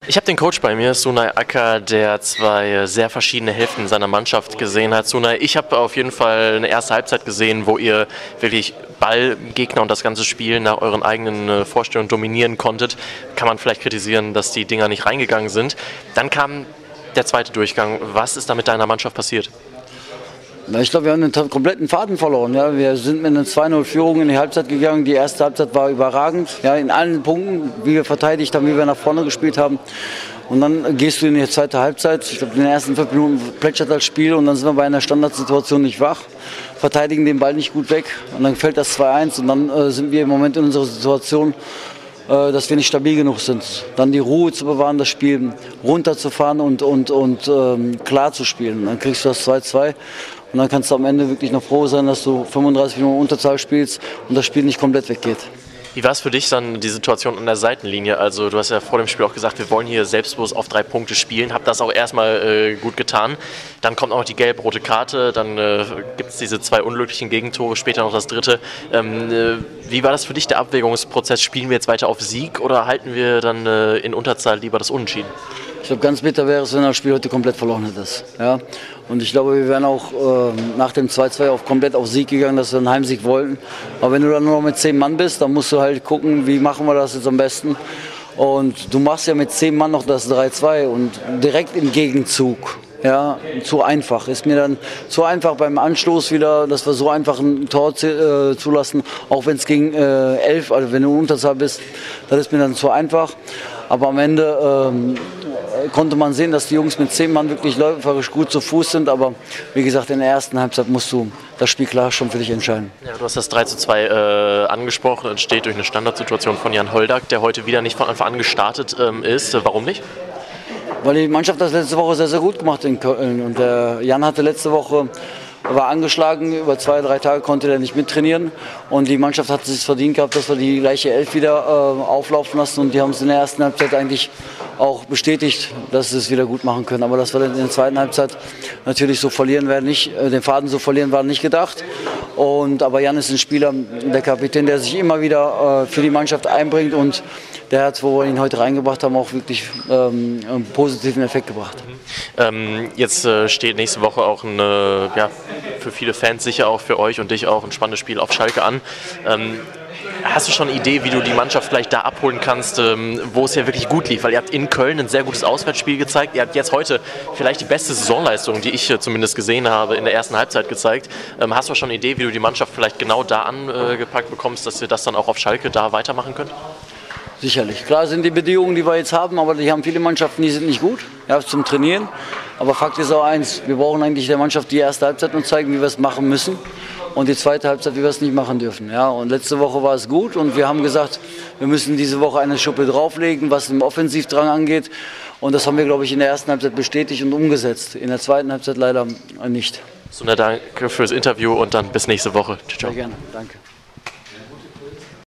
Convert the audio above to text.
Ich habe den Coach bei mir, Sunay Acker, der zwei sehr verschiedene Hälften seiner Mannschaft gesehen hat. Sunay, ich habe auf jeden Fall eine erste Halbzeit gesehen, wo ihr wirklich Ball, Gegner und das ganze Spiel nach euren eigenen Vorstellungen dominieren konntet. Kann man vielleicht kritisieren, dass die Dinger nicht reingegangen sind. Dann kam der zweite Durchgang. Was ist da mit deiner Mannschaft passiert? Ich glaube, wir haben den kompletten Faden verloren. Ja. Wir sind mit einer 2-0-Führung in die Halbzeit gegangen. Die erste Halbzeit war überragend. Ja, in allen Punkten, wie wir verteidigt haben, wie wir nach vorne gespielt haben. Und dann gehst du in die zweite Halbzeit. Ich glaube, in den ersten 5 Minuten plätschert das Spiel und dann sind wir bei einer Standardsituation nicht wach. Verteidigen den Ball nicht gut weg und dann fällt das 2-1 und dann sind wir im Moment in unserer Situation, dass wir nicht stabil genug sind. Dann die Ruhe zu bewahren, das Spiel runterzufahren und klar zu spielen. Dann kriegst du das 2-2 und dann kannst du am Ende wirklich noch froh sein, dass du 35 Minuten Unterzahl spielst und das Spiel nicht komplett weggeht. Wie war es für dich dann, die Situation an der Seitenlinie? Also du hast ja vor dem Spiel auch gesagt, wir wollen hier selbstbewusst auf 3 Punkte spielen. Hab das auch erstmal gut getan. Dann kommt auch noch die gelb-rote Karte, dann gibt es diese 2 unglücklichen Gegentore, später noch das dritte. Wie war das für dich, der Abwägungsprozess? Spielen wir jetzt weiter auf Sieg oder halten wir dann in Unterzahl lieber das Unentschieden? Ich glaube, ganz bitter wäre es, wenn das Spiel heute komplett verloren hättest. Ja? Und ich glaube, wir wären auch nach dem 2-2 komplett auf Sieg gegangen, dass wir einen Heimsieg wollten. Aber wenn du dann nur noch mit 10 Mann bist, dann musst du halt gucken, wie machen wir das jetzt am besten. Und du machst ja mit 10 Mann noch das 3-2 und direkt im Gegenzug. Ja, zu einfach. Ist mir dann zu einfach beim Anstoß wieder, dass wir so einfach ein Tor zulassen, auch wenn es gegen 11, also wenn du in Unterzahl bist, das ist mir dann zu einfach. Aber am Ende konnte man sehen, dass die Jungs mit 10 Mann wirklich läuferisch gut zu Fuß sind, aber wie gesagt, in der ersten Halbzeit musst du das Spiel klar schon für dich entscheiden. Ja, du hast das 3-2 angesprochen, entsteht durch eine Standardsituation von Jan Holdak, der heute wieder nicht von Anfang an gestartet ist. Warum nicht? Weil die Mannschaft das letzte Woche sehr, sehr gut gemacht in Köln. Und der Jan hatte letzte Woche, war angeschlagen, über 2, 3 Tage konnte er nicht mittrainieren. Und die Mannschaft hat es verdient gehabt, dass wir die gleiche Elf wieder auflaufen lassen. Und die haben es in der ersten Halbzeit eigentlich auch bestätigt, dass sie es wieder gut machen können. Aber dass wir in der zweiten Halbzeit natürlich so verlieren werden, nicht, den Faden so verlieren war nicht gedacht. Aber Jan ist ein Spieler, der Kapitän, der sich immer wieder für die Mannschaft einbringt und der hat, wo wir ihn heute reingebracht haben, auch wirklich einen positiven Effekt gebracht. Jetzt steht nächste Woche auch für viele Fans, sicher auch für euch und dich auch, ein spannendes Spiel auf Schalke an. Hast du schon eine Idee, wie du die Mannschaft vielleicht da abholen kannst, wo es ja wirklich gut lief? Weil ihr habt in Köln ein sehr gutes Auswärtsspiel gezeigt. Ihr habt jetzt heute vielleicht die beste Saisonleistung, die ich zumindest gesehen habe, in der ersten Halbzeit gezeigt. Hast du schon eine Idee, wie du die Mannschaft vielleicht genau da angepackt bekommst, dass ihr das dann auch auf Schalke da weitermachen könnt? Sicherlich. Klar sind die Bedingungen, die wir jetzt haben, aber die haben viele Mannschaften, die sind nicht gut, ja, zum Trainieren. Aber Fakt ist auch eins, wir brauchen eigentlich der Mannschaft die erste Halbzeit und zeigen, wie wir es machen müssen. Und die zweite Halbzeit, wie wir es nicht machen dürfen. Ja, und letzte Woche war es gut und wir haben gesagt, wir müssen diese Woche eine Schuppe drauflegen, was den Offensivdrang angeht. Und das haben wir, glaube ich, in der ersten Halbzeit bestätigt und umgesetzt. In der zweiten Halbzeit leider nicht. So, danke fürs Interview und dann bis nächste Woche. Ciao. Sehr gerne, danke.